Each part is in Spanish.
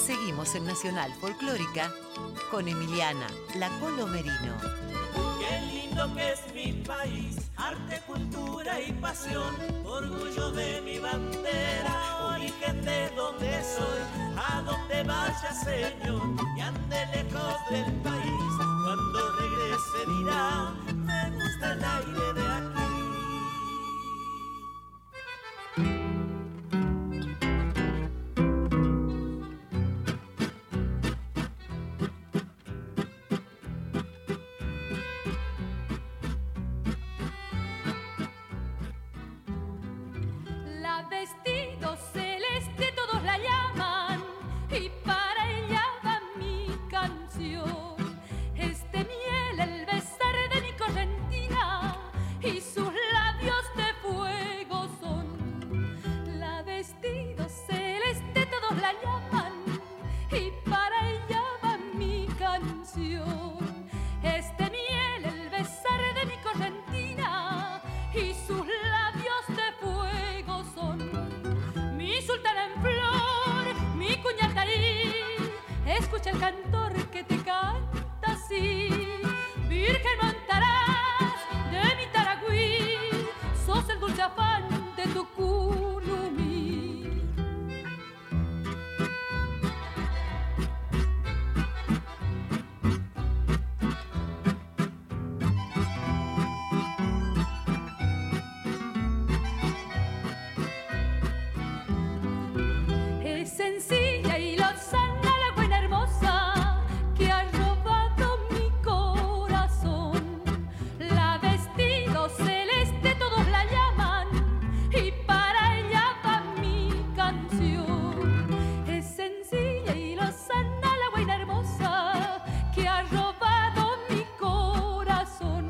Seguimos en Nacional Folclórica con Emiliana La Colomerino. Qué lindo que es mi país, arte, cultura y pasión, orgullo de mi bandera, origen de donde soy, a donde vaya Señor, y ande lejos del país, cuando regrese dirá, me gusta el aire de aquí. Vestido celeste todos la llaman y para ella va mi canción. Este miel el besar de mi correntina y sus labios de fuego son. La vestido celeste todos la llaman y para ella va mi canción. Este miel el besar de mi correntina y sus labios de fuego son. Mi sultana en flor, mi cuñatarí, escucha el cantor que te canta así. Virgen montarás de mi Taragüí, sos el dulce afán de tu curumí. Sencilla y lozana la buena hermosa que ha robado mi corazón. La vestido celeste todos la llaman y para ella va mi canción. Es sencilla y lozana la buena hermosa que ha robado mi corazón.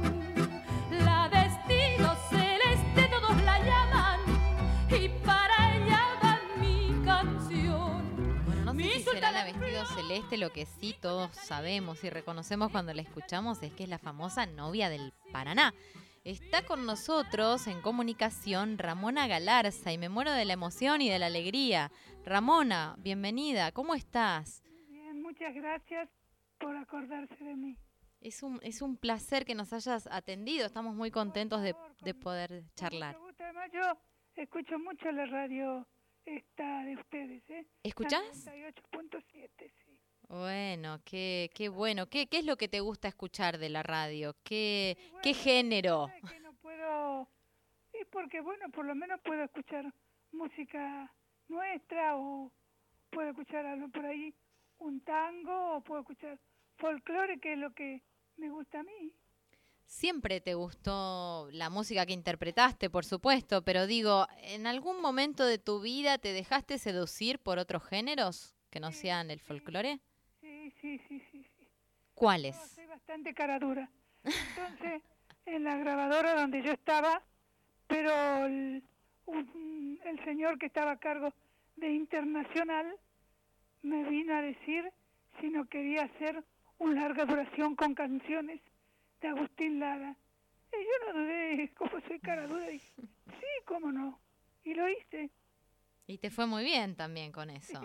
La vestido celeste todos la llaman y para ella va mi canción. No sé si será la vestido celeste, lo que sí todos sabemos y reconocemos cuando la escuchamos es que es la famosa novia del Paraná. Está con nosotros en comunicación Ramona Galarza y me muero de la emoción y de la alegría. Ramona, bienvenida, ¿cómo estás? Bien, muchas gracias por acordarse de mí. Es un placer que nos hayas atendido, estamos muy contentos de poder charlar. Me gusta, además yo escucho mucho la radio esta de ustedes, ¿eh? ¿Escuchás? 98.7, sí. Bueno, qué bueno. ¿Qué es lo que te gusta escuchar de la radio? ¿Qué Bueno, género? Es que no puedo, es porque bueno, por lo menos puedo escuchar música nuestra o puedo escuchar algo por ahí, un tango o puedo escuchar folclore, que es lo que me gusta a mí. Siempre te gustó la música que interpretaste, por supuesto, pero digo, ¿en algún momento de tu vida te dejaste seducir por otros géneros que no sean el folclore? Sí. ¿Cuáles? No, soy bastante cara dura. Entonces, en la grabadora donde yo estaba, pero el señor que estaba a cargo de Internacional me vino a decir si no quería hacer una larga duración con canciones de Agustín Lara. Y yo no dudé, como soy cara dura, dije, sí, cómo no. Y lo hice. Y te fue muy bien también con eso.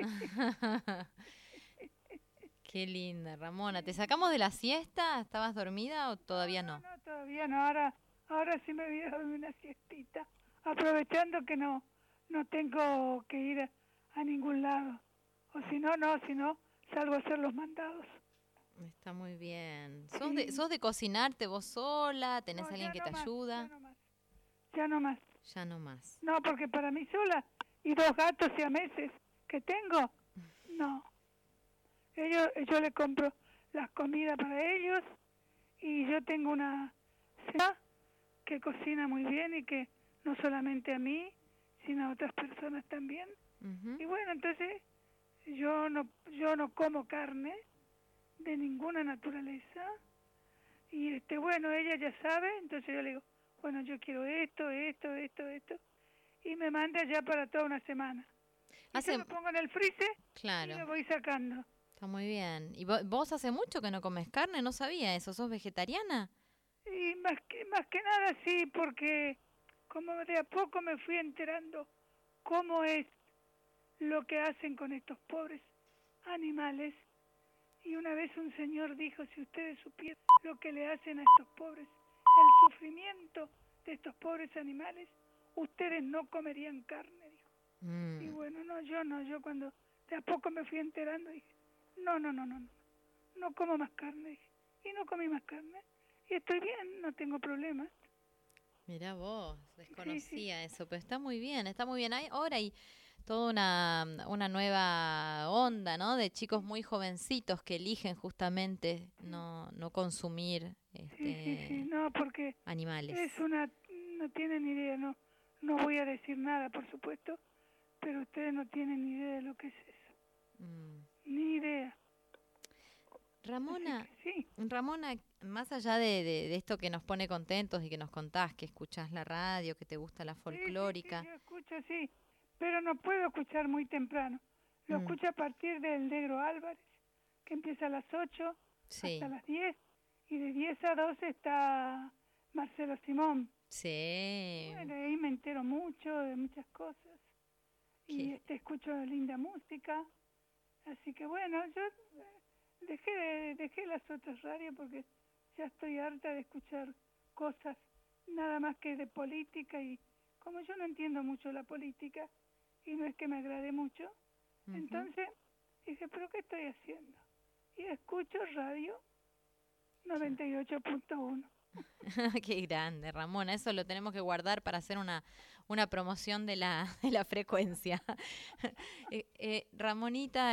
Qué linda, Ramona. ¿Te sacamos de la siesta? ¿Estabas dormida o todavía no? No, todavía no. Ahora sí me voy a dormir una siestita, aprovechando que no tengo que ir a ningún lado. O si no, salgo a hacer los mandados. Está muy bien. Sí. ¿Sos de cocinarte vos sola? ¿Tenés alguien que te ayuda? Ya no más. Ya no más. No, porque para mí sola y 2 gatos siameses que tengo, no. Yo le compro las comidas para ellos y yo tengo una señora que cocina muy bien y que no solamente a mí, sino a otras personas también. Uh-huh. Y bueno, entonces yo no como carne de ninguna naturaleza y bueno, ella ya sabe, entonces yo le digo, bueno, yo quiero esto y me manda ya para toda una semana. Y yo lo pongo en el freezer, claro, y lo voy sacando. Está muy bien. ¿Y vos hace mucho que no comes carne? No sabía eso. ¿Sos vegetariana? Y más que nada sí, porque como de a poco me fui enterando cómo es lo que hacen con estos pobres animales. Y una vez un señor dijo, si ustedes supieran lo que le hacen a estos pobres, el sufrimiento de estos pobres animales, ustedes no comerían carne, dijo. Y bueno, yo cuando de a poco me fui enterando, dije, no como más carne, dije. Y no comí más carne, y estoy bien, no tengo problemas. Mirá vos, desconocía Sí. eso, pero está muy bien, está muy bien. Ahora hay toda una nueva onda, ¿no? De chicos muy jovencitos que eligen justamente no consumir Sí, no, porque animales. no tienen ni idea, no voy a decir nada, por supuesto, pero ustedes no tienen ni idea de lo que es eso, ni idea. Ramona, Sí. Ramona, más allá de esto que nos pone contentos y que nos contás, que escuchás la radio, que te gusta la folclórica. Sí, yo escucho, sí, pero no puedo escuchar muy temprano. Lo escucho a partir del Negro Álvarez, que empieza a las 8 hasta las 10, y de 10 a 12 está Marcelo Simón. Sí. Bueno, ahí me entero mucho de muchas cosas. Y escucho linda música. Así que bueno, yo dejé las otras radios porque ya estoy harta de escuchar cosas nada más que de política, y como yo no entiendo mucho la política y no es que me agrade mucho, entonces dije, pero ¿qué estoy haciendo? Y escucho radio 98.1. Qué grande, Ramona. Eso lo tenemos que guardar para hacer una promoción de la frecuencia. Ramonita,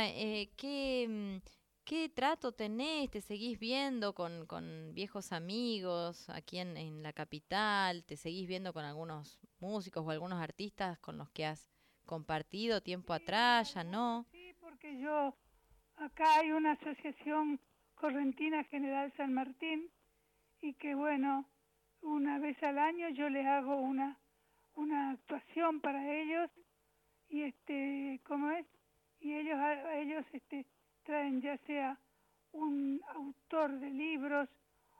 ¿qué trato tenés? ¿Te seguís viendo con viejos amigos aquí en la capital? ¿Te seguís viendo con algunos músicos o algunos artistas con los que has compartido tiempo atrás? ¿Ya no? Sí, porque acá hay una asociación correntina General San Martín, y que bueno, una vez al año yo les hago una actuación para ellos, y ¿cómo es? Y ellos traen ya sea un autor de libros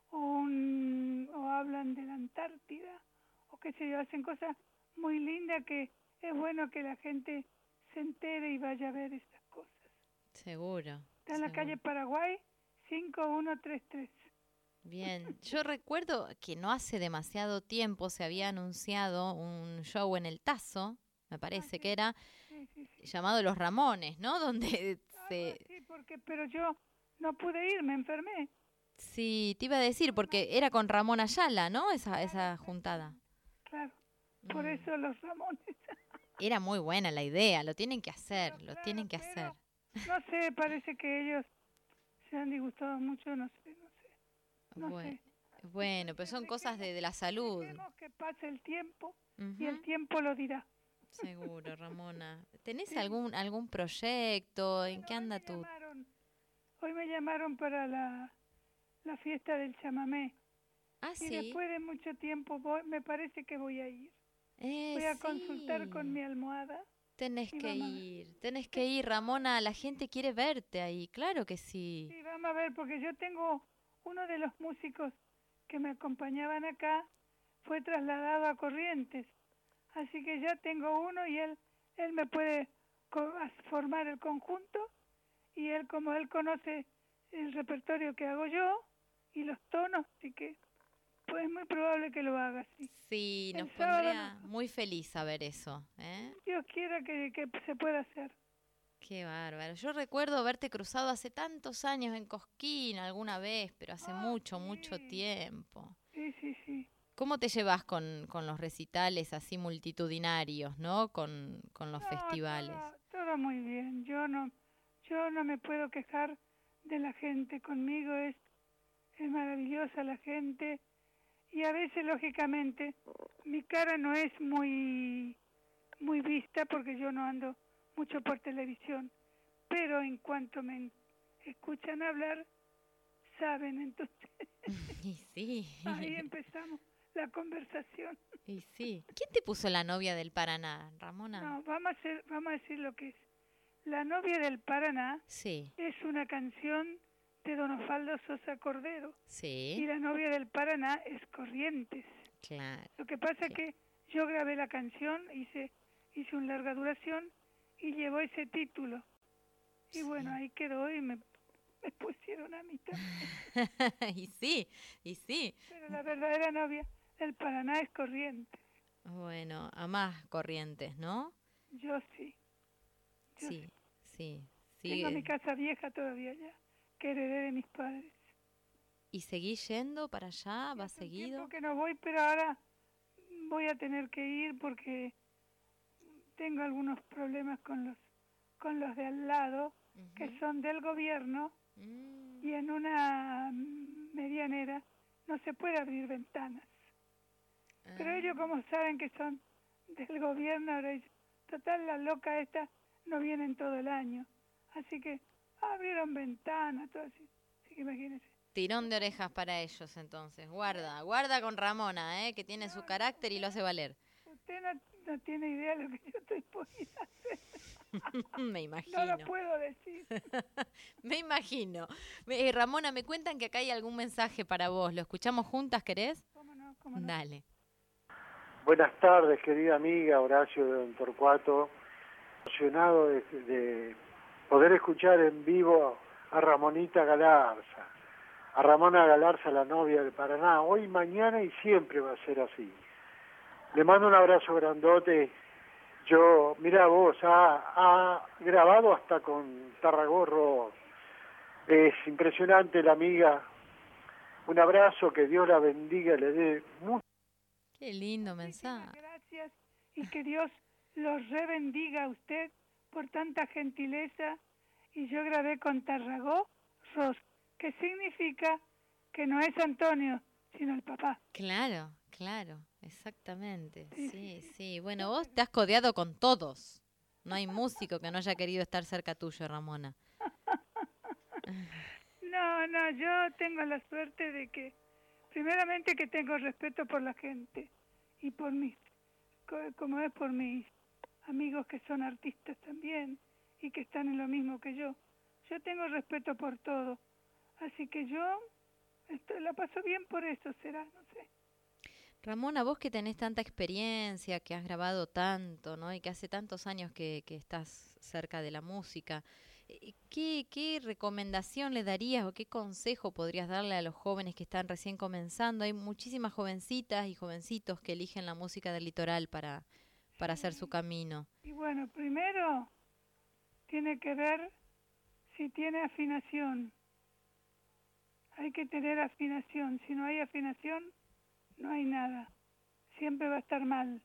o hablan de la Antártida, o qué sé yo, hacen cosas muy lindas que es bueno que la gente se entere y vaya a ver estas cosas. Seguro. Está en la calle Paraguay 5133. Bien, yo recuerdo que no hace demasiado tiempo se había anunciado un show en el Tazo, me parece que era, llamado Los Ramones, ¿no? Donde Sí, pero yo no pude ir, me enfermé. Sí, te iba a decir, porque era con Ramón Ayala, ¿no? Esa juntada. Claro, por eso Los Ramones. Era muy buena la idea, lo tienen que hacer, tienen que hacer. No sé, parece que ellos se han disgustado mucho, no sé. Bueno, pero son cosas de la salud. Dejemos que pase el tiempo y el tiempo lo dirá. Seguro, Ramona. ¿Tenés algún proyecto? ¿En qué anda tú? Hoy me llamaron para la fiesta del chamamé. Y después de mucho tiempo me parece que voy a ir. Voy a consultar con mi almohada. Tenés que ir, Ramona. La gente quiere verte ahí, claro que sí. Sí, vamos a ver, porque yo tengo uno de los músicos que me acompañaban acá, fue trasladado a Corrientes. Así que ya tengo uno y él me puede formar el conjunto, y como él conoce el repertorio que hago yo y los tonos, así que pues es muy probable que lo haga así. Sí, nos pondría muy feliz saber eso. Dios quiera que se pueda hacer. Qué bárbaro. Yo recuerdo haberte cruzado hace tantos años en Cosquín alguna vez, pero hace mucho tiempo. Sí. ¿Cómo te llevas con los recitales así multitudinarios, ¿no? Con los festivales. Todo muy bien. Yo no me puedo quejar de la gente. Conmigo es maravillosa la gente, y a veces lógicamente mi cara no es muy vista porque yo no ando mucho por televisión, pero en cuanto me escuchan hablar, saben, entonces Y sí. ahí empezamos la conversación. Y sí. ¿Quién te puso La novia del Paraná, Ramona? No, vamos a decir lo que es. La novia del Paraná es una canción de Don Osvaldo Sosa Cordero. Sí. Y La novia del Paraná es Corrientes. Claro. Lo que pasa es que yo grabé la canción, hice una larga duración y llevó ese título. Y bueno, ahí quedó y me pusieron a mí también. y sí. Pero la verdadera novia del Paraná es Corrientes. Bueno, a más Corrientes, ¿no? Yo sí. Sí. Tengo mi casa vieja todavía ya, que heredé de mis padres. ¿Y seguís yendo para allá? ¿Vas Hace un seguido? tiempo que no voy, pero ahora voy a tener que ir porque tengo algunos problemas con los de al lado, que son del gobierno, y en una medianera no se puede abrir ventanas. Pero ellos, como saben que son del gobierno, ahora dicen, total, la loca esta no vienen todo el año. Así que abrieron ventanas, todo así. Así que imagínense. Tirón de orejas para ellos, entonces. Guarda con Ramona, que tiene su carácter y lo hace valer. Usted no tiene idea de lo que yo estoy poniendo a hacer. Me imagino. No lo puedo decir. Me imagino. Ramona, me cuentan que acá hay algún mensaje para vos. ¿Lo escuchamos juntas, querés? ¿Cómo no? Dale. Buenas tardes, querida amiga Horacio de Torcuato. Emocionado de poder escuchar en vivo a Ramonita Galarza. A Ramona Galarza, la novia del Paraná. Hoy, mañana y siempre va a ser así. Le mando un abrazo grandote. Mira vos, ha grabado hasta con Tarragorro. Es impresionante la amiga. Un abrazo, que Dios la bendiga, le dé mucho. Qué lindo mensaje. Gracias y que Dios los rebendiga a usted por tanta gentileza. Y yo grabé con Tarragó Ros, que significa que no es Antonio, sino el papá. Claro, exactamente. Sí. Bueno, vos te has codeado con todos. No hay músico que no haya querido estar cerca tuyo, Ramona. No, yo tengo la suerte de que, primeramente, que tengo respeto por la gente y por como es por mis amigos que son artistas también y que están en lo mismo que yo. Yo tengo respeto por todo, así que yo la paso bien por eso, será, no sé. Ramona, vos que tenés tanta experiencia, que has grabado tanto, ¿no? Y que hace tantos años que estás cerca de la música, ¿qué recomendación le darías o qué consejo podrías darle a los jóvenes que están recién comenzando? Hay muchísimas jovencitas y jovencitos que eligen la música del litoral para hacer su camino. Y bueno, primero tiene que ver si tiene afinación. Hay que tener afinación. Si no hay afinación, no hay nada. Siempre va a estar mal.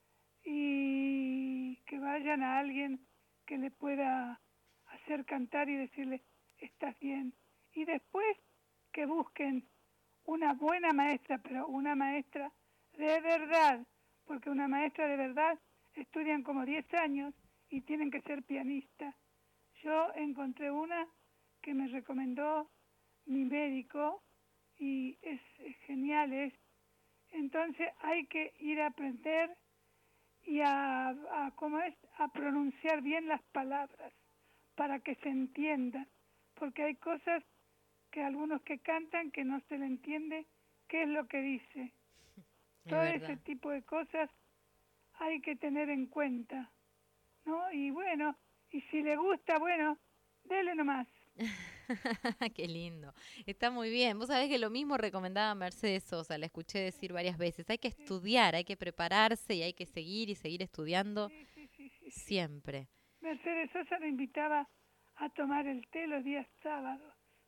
Y que vayan a alguien que le pueda hacer cantar y decirle, estás bien. Y después que busquen una buena maestra, pero una maestra de verdad, porque una maestra de verdad estudian como 10 años y tienen que ser pianistas. Yo encontré una que me recomendó mi médico y es genial. Entonces hay que ir a aprender y a pronunciar bien las palabras para que se entiendan, porque hay cosas que algunos que cantan que no se le entiende qué es lo que dice. Todo ese tipo de cosas hay que tener en cuenta, ¿no? Y bueno, y si le gusta, bueno, dele nomás. Qué lindo. Está muy bien. Vos sabés que lo mismo recomendaba Mercedes Sosa, la escuché decir varias veces. Hay que estudiar, hay que prepararse y hay que seguir estudiando siempre. Mercedes Sosa me invitaba a tomar el té los días sábados.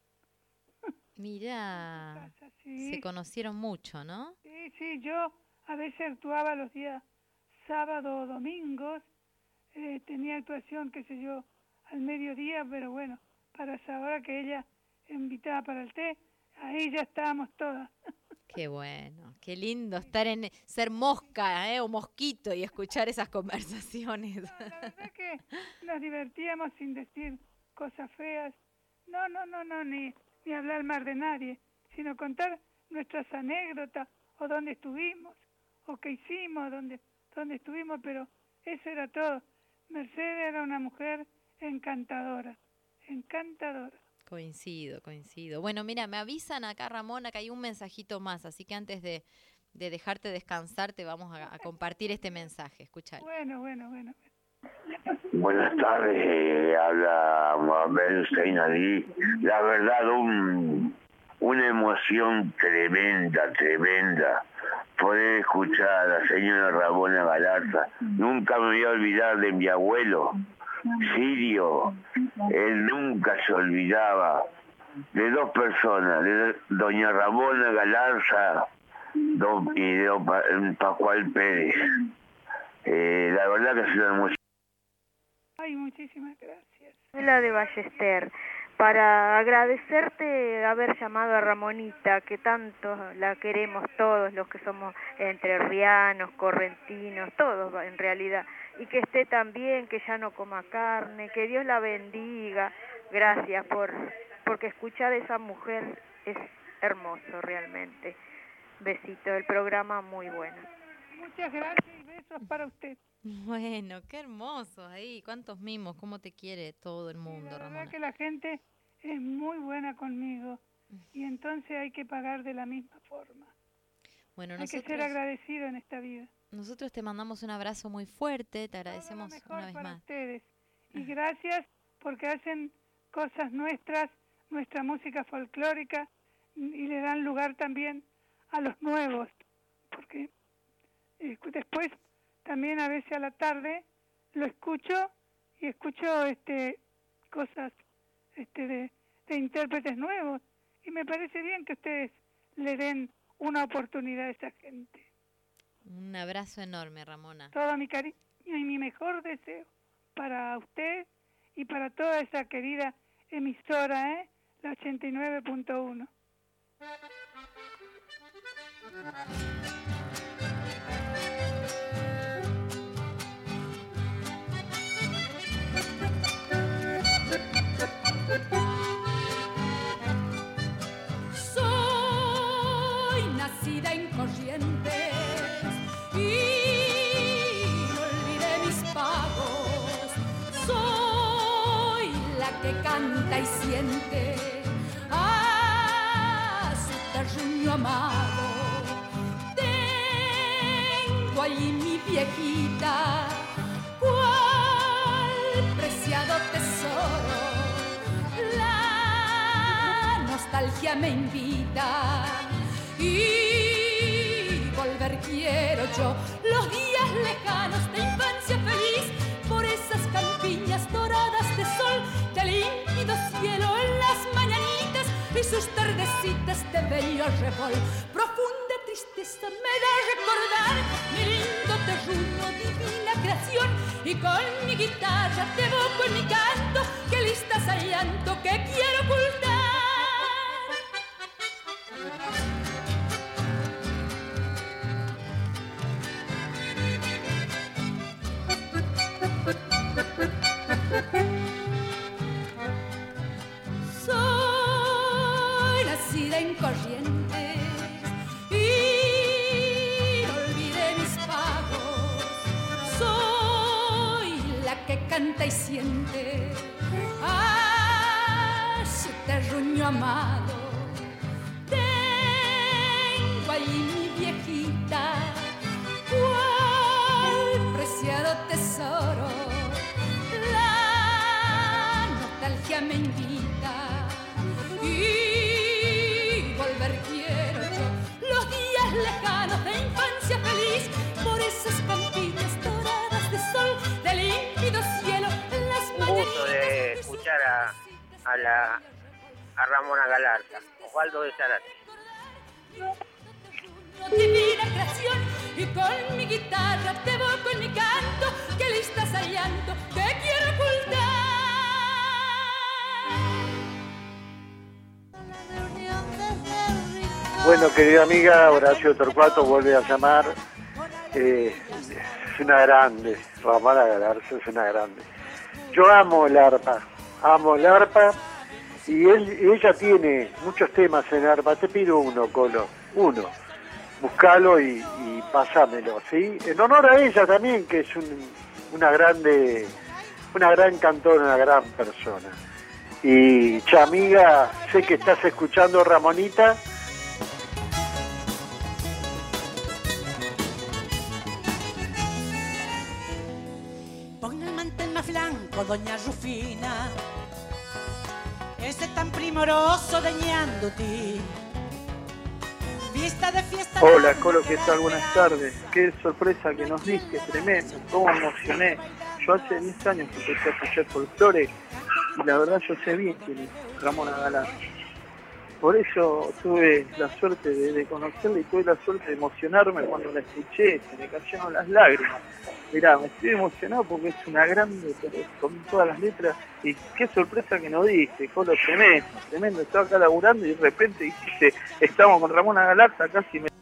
Mirá, se conocieron mucho, ¿no? Sí, yo a veces actuaba los días sábado o domingos, tenía actuación, qué sé yo, al mediodía, pero bueno, para esa hora que ella invitaba para el té, ahí ya estábamos todas. Qué bueno, qué lindo ser mosca, o mosquito y escuchar esas conversaciones. No, la verdad que nos divertíamos sin decir cosas feas, no, ni hablar mal de nadie, sino contar nuestras anécdotas, o dónde estuvimos, o qué hicimos, dónde estuvimos, pero eso era todo. Mercedes era una mujer encantadora. Coincido. Bueno, mira, me avisan acá, Ramona, que hay un mensajito más, así que antes de dejarte descansar, te vamos a compartir este mensaje. Escuchalo. Bueno. Buenas tardes, habla Mohamed Hussein Ali. La verdad, una emoción tremenda poder escuchar a la señora Ramona Galarza. Nunca me voy a olvidar de mi abuelo, Sirio. Él nunca se olvidaba de dos personas, de doña Ramona Galarza y de don Pascual Pérez. La verdad que es una emoción. Ay, muchísimas gracias. La de Ballester, para agradecerte haber llamado a Ramonita, que tanto la queremos todos los que somos entrerrianos, correntinos, todos en realidad, y que esté tan bien, que ya no coma carne, que Dios la bendiga. Gracias porque escuchar a esa mujer es hermoso realmente. Besito, el programa muy bueno. Muchas gracias y besos para usted. Bueno, qué hermoso ahí, cuántos mimos, cómo te quiere todo el mundo, la verdad Ramona. que la gente es muy buena conmigo y entonces hay que pagar de la misma forma. Bueno, hay que ser agradecido en esta vida. Nosotros te mandamos un abrazo muy fuerte, te agradecemos una vez para más. Ustedes. Y gracias porque hacen cosas nuestras, nuestra música folclórica, y le dan lugar también a los nuevos, porque después también a veces a la tarde lo escucho y escucho cosas de intérpretes nuevos, y me parece bien que ustedes le den una oportunidad a esa gente. Un abrazo enorme, Ramona. Todo mi cariño y mi mejor deseo para usted y para toda esa querida emisora, la 89.1. Soy nacida en Corrientes y no olvidé mis pagos. Soy la que canta y siente a su terruño amado. Tengo allí mi viejita, cual preciado tesoro. La nostalgia me invita y volver quiero yo. Los días lejanos de infancia feliz, por esas campiñas doradas de sol, de límpido cielo en las mañanitas y sus tardecitas de bello arrebol. Profunda tristeza me da recordar mi lindo terruño, divina creación, y con mi guitarra te evoco en mi canto, que listas al llanto que quiero ocultar. Soy nacida en Corrientes y no olvidé mis pagos. Soy la que canta y siente a su terruño amado. Tengo allí mi viejita, cual preciado tesoro. La nostalgia me invita y volver quiero yo. Los días lejanos de infancia feliz, por esas campiñas doradas de sol, de límpido cielo en las mañanitas. Un gusto de escuchar a Ramona Galarza, Osvaldo de Zárate. Divina creación, y con mi guitarra te evoco en mi canto, que listas al llanto que quiero ocultar. Bueno, querida amiga, Horacio Torcuato vuelve a llamar. Es una grande, Ramona Galarza es una grande. Yo amo el arpa, y ella tiene muchos temas en arpa. Te pido uno, Colo, uno. Búscalo y pásamelo, ¿sí? En honor a ella también, que es una gran cantora, una gran persona. Y, amiga, sé que estás escuchando, Ramonita. Pongan flanco, doña Rufina, ese tan primoroso deñándote. Vista de fiesta. Hola, Colo, ¿qué tal? Buenas tardes. Qué sorpresa que nos diste, tremendo, cómo emocioné. Yo hace 10 años que empecé a escuchar folclore y la verdad yo sé bien quién es Ramona Galarza. Por eso tuve la suerte de conocerla y tuve la suerte de emocionarme cuando la escuché, se me cayeron las lágrimas. Mirá, me estoy emocionado porque es una grande, con todas las letras, y qué sorpresa que nos diste, Colo, tremendo, tremendo. Estaba acá laburando y de repente dijiste, estamos con Ramona Galarza, casi me...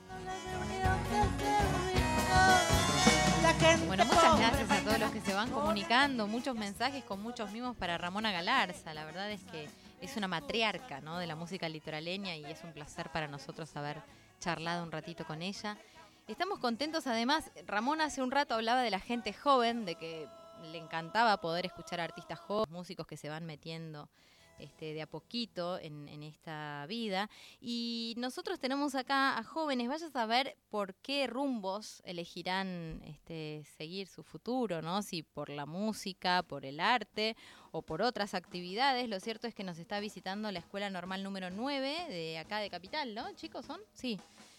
Bueno, muchas gracias a todos los que se van comunicando, muchos mensajes con muchos mimos para Ramona Galarza. La verdad es que es una matriarca, ¿no?, de la música litoraleña y es un placer para nosotros haber charlado un ratito con ella. Estamos contentos, además, Ramona hace un rato hablaba de la gente joven, de que le encantaba poder escuchar a artistas jóvenes, músicos que se van metiendo de a poquito en esta vida. Y nosotros tenemos acá a jóvenes, vaya a saber por qué rumbos elegirán seguir su futuro, ¿no? Si por la música, por el arte o por otras actividades. Lo cierto es que nos está visitando la Escuela Normal número 9 de acá de Capital, ¿no, chicos? ¿Son? Sí.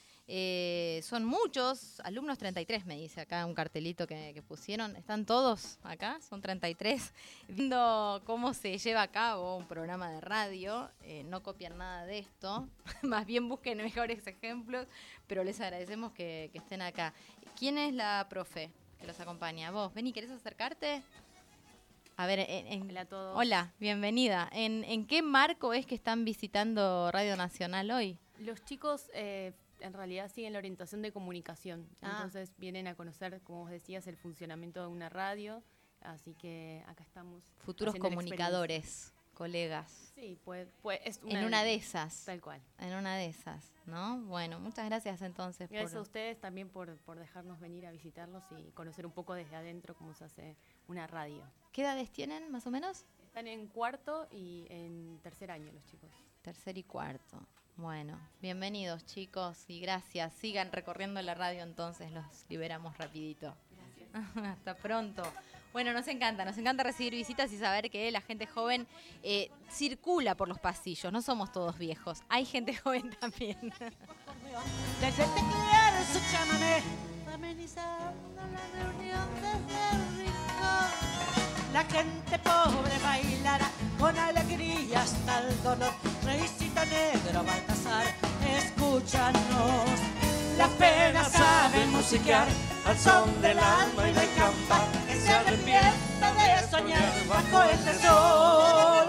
Son muchos, alumnos 33 me dice acá un cartelito que pusieron. ¿Están todos acá? Son 33. Viendo cómo se lleva a cabo un programa de radio. No copian nada de esto. Más bien busquen mejores ejemplos. Pero les agradecemos que estén acá. ¿Quién es la profe que los acompaña? Vos, Beni, ¿querés acercarte? A ver, hola a todos. Hola, bienvenida. ¿En qué marco es que están visitando Radio Nacional hoy? Los chicos... en realidad siguen la orientación de comunicación. Entonces vienen a conocer, como vos decías, el funcionamiento de una radio. Así que acá estamos. Futuros comunicadores, colegas. Sí, pues es en una de esas. Tal cual. En una de esas, ¿no? Bueno, muchas gracias entonces. Gracias a ustedes también por dejarnos venir a visitarlos y conocer un poco desde adentro cómo se hace una radio. ¿Qué edades tienen, más o menos? Están en cuarto y en tercer año los chicos. Tercer y cuarto. Bueno, bienvenidos chicos y gracias. Sigan recorriendo la radio entonces, los liberamos rapidito. Gracias. Hasta pronto. Bueno, nos encanta recibir visitas y saber que la gente joven circula por los pasillos. No somos todos viejos, hay gente joven también. Desde teclear su chamamé, amenizando la reunión desde el rincón. La gente pobre bailará con alegría hasta el dolor. Reycito negro, Baltasar, escúchanos. Las penas saben musiquear al son del alma y del campán. Que se arrepienta de soñar bajo este sol.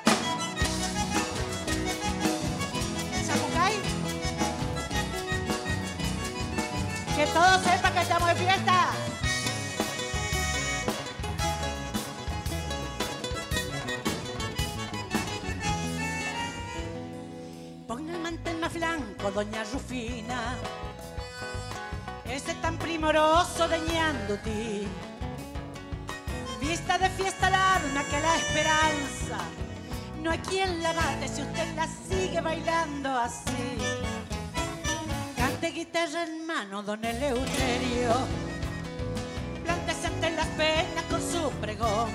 ¿Samucay? Que todos sepan que estamos de fiesta. Ponga el mantel más blanco, doña Rufina, ese tan primoroso deñándote. Vista de fiesta la luna que la esperanza, no hay quien la mate si usted la sigue bailando así. Cante guitarra en mano, don Eleuterio, plántese ante las penas con su pregón.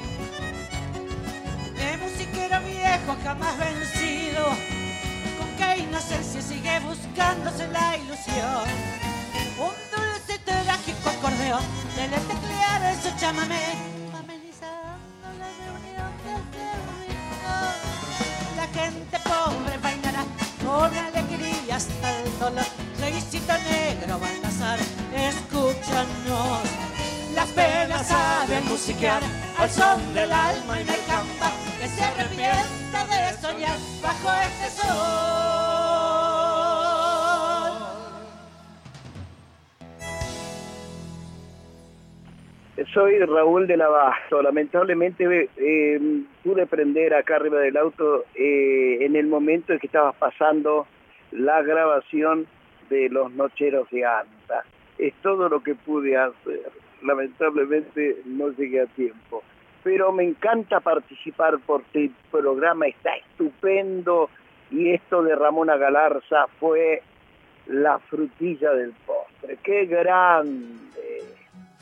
De musiquero viejo jamás vencido, qué inocencia sigue buscándose la ilusión. Un dulce trágico acordeón dele teclear en su chamamé, amenizando la reunión desde el rincón. La gente pobre bailará con alegría hasta el dolor. Reycito negro, Baltasar, escúchanos. Las penas saben musiquear al son del alma y del campa. Que se arrepienta de soñar bajo este sol. Soy Raúl del Abasto. Lamentablemente pude prender acá arriba del auto en el momento en que estaba pasando la grabación de Los Nocheros de Anta. Es todo lo que pude hacer. Lamentablemente no llegué a tiempo. Pero me encanta participar porque el programa está estupendo y esto de Ramona Galarza fue la frutilla del postre. ¡Qué grande!